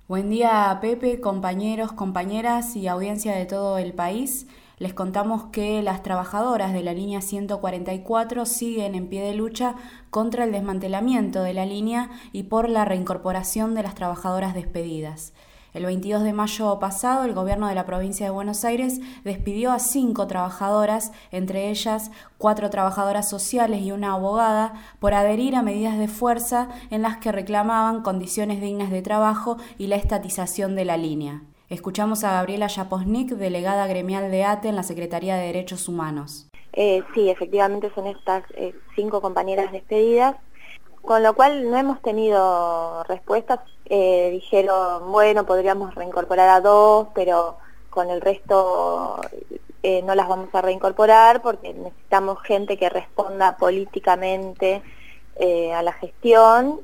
Buen día, Pepe, compañeros, compañeras y audiencia de todo el país. Les contamos que las trabajadoras de la línea 144 siguen en pie de lucha contra el desmantelamiento de la línea y por la reincorporación de las trabajadoras despedidas. El 22 de mayo pasado, el gobierno de la provincia de Buenos Aires despidió a 5 trabajadoras, entre ellas 4 trabajadoras sociales y una abogada, por adherir a medidas de fuerza en las que reclamaban condiciones dignas de trabajo y la estatización de la línea. Escuchamos a Gabriela Japosnik, delegada gremial de ATE en la Secretaría de Derechos Humanos. Sí, efectivamente son estas 5 compañeras despedidas, con lo cual no hemos tenido respuestas. Dijeron, bueno, podríamos reincorporar a 2, pero con el resto no las vamos a reincorporar porque necesitamos gente que responda políticamente a la gestión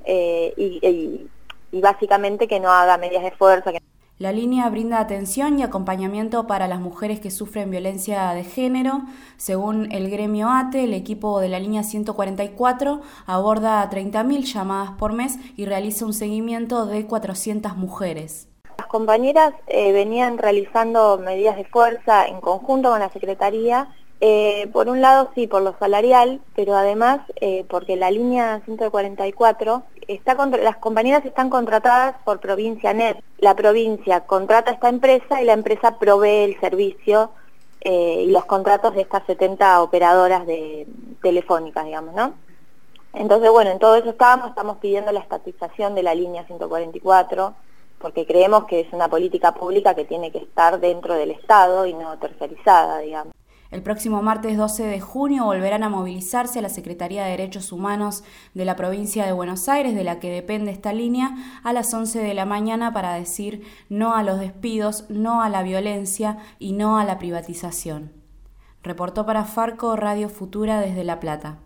y básicamente que no haga medidas de fuerza. La línea brinda atención y acompañamiento para las mujeres que sufren violencia de género. Según el gremio ATE, el equipo de la línea 144 aborda 30.000 llamadas por mes y realiza un seguimiento de 400 mujeres. Las compañeras venían realizando medidas de fuerza en conjunto con la Secretaría, por un lado sí, por lo salarial, pero además porque la línea 144 las compañeras están contratadas por Provincia Net. La provincia contrata a esta empresa y la empresa provee el servicio y los contratos de estas 70 operadoras telefónicas, digamos, ¿no? Entonces, bueno, en todo eso estamos pidiendo la estatización de la línea 144, porque creemos que es una política pública que tiene que estar dentro del Estado y no tercerizada, digamos. El próximo martes 12 de junio volverán a movilizarse a la Secretaría de Derechos Humanos de la provincia de Buenos Aires, de la que depende esta línea, a las 11 de la mañana para decir no a los despidos, no a la violencia y no a la privatización. Reportó para Farco Radio Futura desde La Plata.